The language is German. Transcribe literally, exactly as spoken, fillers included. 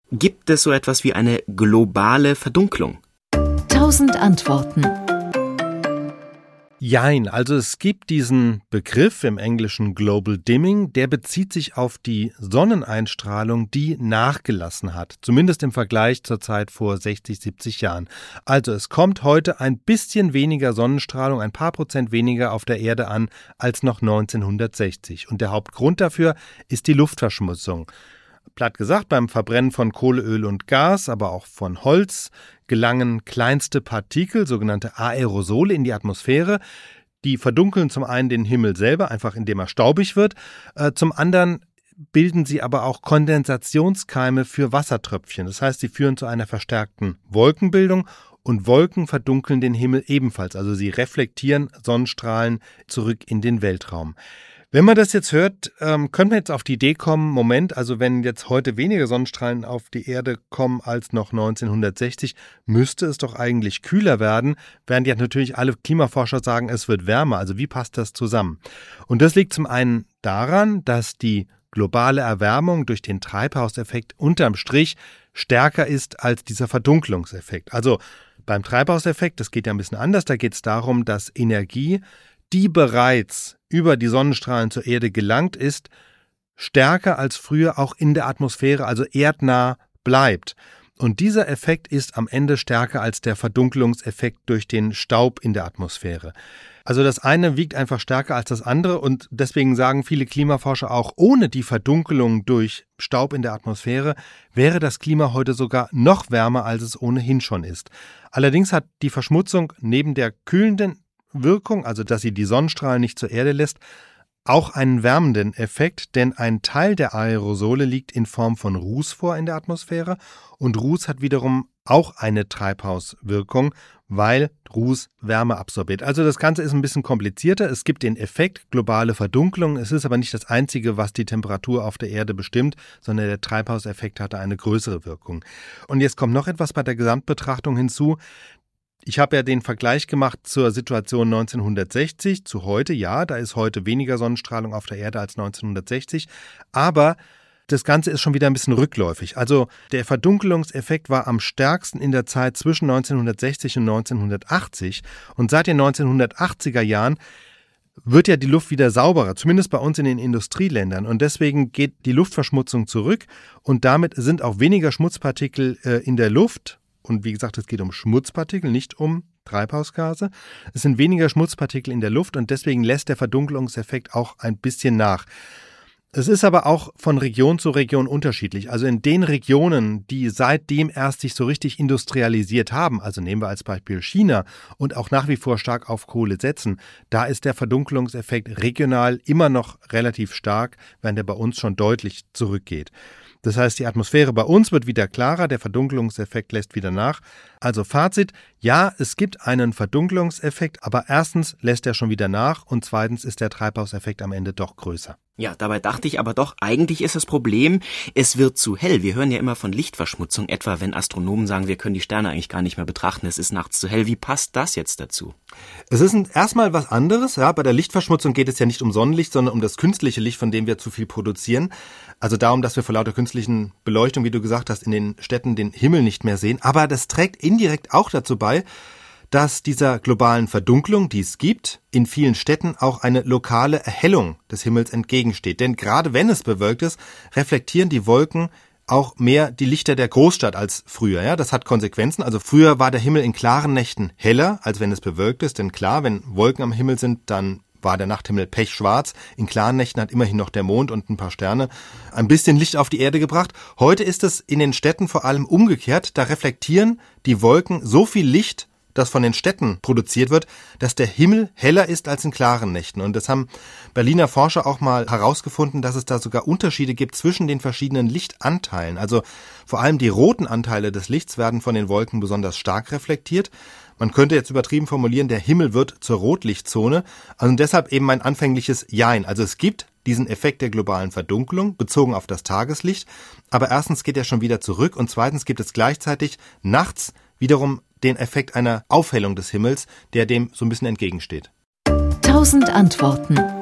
Gibt es so etwas wie eine globale Verdunklung? Tausend Antworten. Jein, also es gibt diesen Begriff im Englischen Global Dimming, der bezieht sich auf die Sonneneinstrahlung, die nachgelassen hat, zumindest im Vergleich zur Zeit vor sechzig, siebzig Jahren. Also es kommt heute ein bisschen weniger Sonnenstrahlung, ein paar Prozent weniger auf der Erde an als noch neunzehnhundertsechzig. Und der Hauptgrund dafür ist die Luftverschmutzung. Platt gesagt, beim Verbrennen von Kohle, Öl und Gas, aber auch von Holz, gelangen kleinste Partikel, sogenannte Aerosole, in die Atmosphäre. Die verdunkeln zum einen den Himmel selber, einfach indem er staubig wird. Äh, zum anderen bilden sie aber auch Kondensationskeime für Wassertröpfchen. Das heißt, sie führen zu einer verstärkten Wolkenbildung und Wolken verdunkeln den Himmel ebenfalls. Also sie reflektieren Sonnenstrahlen zurück in den Weltraum. Wenn man das jetzt hört, ähm, können wir jetzt auf die Idee kommen, Moment, also wenn jetzt heute weniger Sonnenstrahlen auf die Erde kommen als noch neunzehnhundertsechzig, müsste es doch eigentlich kühler werden, während ja natürlich alle Klimaforscher sagen, es wird wärmer. Also wie passt das zusammen? Und das liegt zum einen daran, dass die globale Erwärmung durch den Treibhauseffekt unterm Strich stärker ist als dieser Verdunkelungseffekt. Also beim Treibhauseffekt, das geht ja ein bisschen anders, da geht es darum, dass Energie, die bereits über die Sonnenstrahlen zur Erde gelangt ist, stärker als früher auch in der Atmosphäre, also erdnah bleibt. Und dieser Effekt ist am Ende stärker als der Verdunkelungseffekt durch den Staub in der Atmosphäre. Also das eine wiegt einfach stärker als das andere und deswegen sagen viele Klimaforscher auch, ohne die Verdunkelung durch Staub in der Atmosphäre wäre das Klima heute sogar noch wärmer, als es ohnehin schon ist. Allerdings hat die Verschmutzung neben der kühlenden Wirkung, also dass sie die Sonnenstrahlen nicht zur Erde lässt, auch einen wärmenden Effekt, denn ein Teil der Aerosole liegt in Form von Ruß vor in der Atmosphäre und Ruß hat wiederum auch eine Treibhauswirkung, weil Ruß Wärme absorbiert. Also das Ganze ist ein bisschen komplizierter. Es gibt den Effekt globale Verdunklung. Es ist aber nicht das Einzige, was die Temperatur auf der Erde bestimmt, sondern der Treibhauseffekt hatte eine größere Wirkung. Und jetzt kommt noch etwas bei der Gesamtbetrachtung hinzu. Ich habe ja den Vergleich gemacht zur Situation neunzehnhundertsechzig, zu heute. Ja, da ist heute weniger Sonnenstrahlung auf der Erde als neunzehnhundertsechzig. Aber das Ganze ist schon wieder ein bisschen rückläufig. Also der Verdunkelungseffekt war am stärksten in der Zeit zwischen neunzehnhundertsechzig und neunzehnhundertachtzig. Und seit den neunzehnhundertachtziger Jahren wird ja die Luft wieder sauberer, zumindest bei uns in den Industrieländern. Und deswegen geht die Luftverschmutzung zurück und damit sind auch weniger Schmutzpartikel äh, in der Luft. Und wie gesagt, es geht um Schmutzpartikel, nicht um Treibhausgase. Es sind weniger Schmutzpartikel in der Luft und deswegen lässt der Verdunkelungseffekt auch ein bisschen nach. Es ist aber auch von Region zu Region unterschiedlich. Also in den Regionen, die seitdem erst sich so richtig industrialisiert haben, also nehmen wir als Beispiel China und auch nach wie vor stark auf Kohle setzen, da ist der Verdunkelungseffekt regional immer noch relativ stark, während er bei uns schon deutlich zurückgeht. Das heißt, die Atmosphäre bei uns wird wieder klarer, der Verdunkelungseffekt lässt wieder nach. Also Fazit, ja, es gibt einen Verdunkelungseffekt, aber erstens lässt er schon wieder nach und zweitens ist der Treibhauseffekt am Ende doch größer. Ja, dabei dachte ich aber doch, eigentlich ist das Problem, es wird zu hell. Wir hören ja immer von Lichtverschmutzung, etwa wenn Astronomen sagen, wir können die Sterne eigentlich gar nicht mehr betrachten, es ist nachts zu hell. Wie passt das jetzt dazu? Es ist erstmal was anderes. Ja, bei der Lichtverschmutzung geht es ja nicht um Sonnenlicht, sondern um das künstliche Licht, von dem wir zu viel produzieren. Also darum, dass wir vor lauter künstlichen Beleuchtung, wie du gesagt hast, in den Städten den Himmel nicht mehr sehen. Aber das trägt indirekt auch dazu bei, dass dieser globalen Verdunklung, die es gibt, in vielen Städten auch eine lokale Erhellung des Himmels entgegensteht. Denn gerade wenn es bewölkt ist, reflektieren die Wolken auch mehr die Lichter der Großstadt als früher. Ja, das hat Konsequenzen. Also früher war der Himmel in klaren Nächten heller, als wenn es bewölkt ist. Denn klar, wenn Wolken am Himmel sind, dann war der Nachthimmel pechschwarz. In klaren Nächten hat immerhin noch der Mond und ein paar Sterne ein bisschen Licht auf die Erde gebracht. Heute ist es in den Städten vor allem umgekehrt. Da reflektieren die Wolken so viel Licht, das von den Städten produziert wird, dass der Himmel heller ist als in klaren Nächten. Und das haben Berliner Forscher auch mal herausgefunden, dass es da sogar Unterschiede gibt zwischen den verschiedenen Lichtanteilen. Also vor allem die roten Anteile des Lichts werden von den Wolken besonders stark reflektiert. Man könnte jetzt übertrieben formulieren, der Himmel wird zur Rotlichtzone. Also deshalb eben mein anfängliches Jein. Also es gibt diesen Effekt der globalen Verdunkelung bezogen auf das Tageslicht. Aber erstens geht er schon wieder zurück und zweitens gibt es gleichzeitig nachts wiederum den Effekt einer Aufhellung des Himmels, der dem so ein bisschen entgegensteht. Tausend Antworten.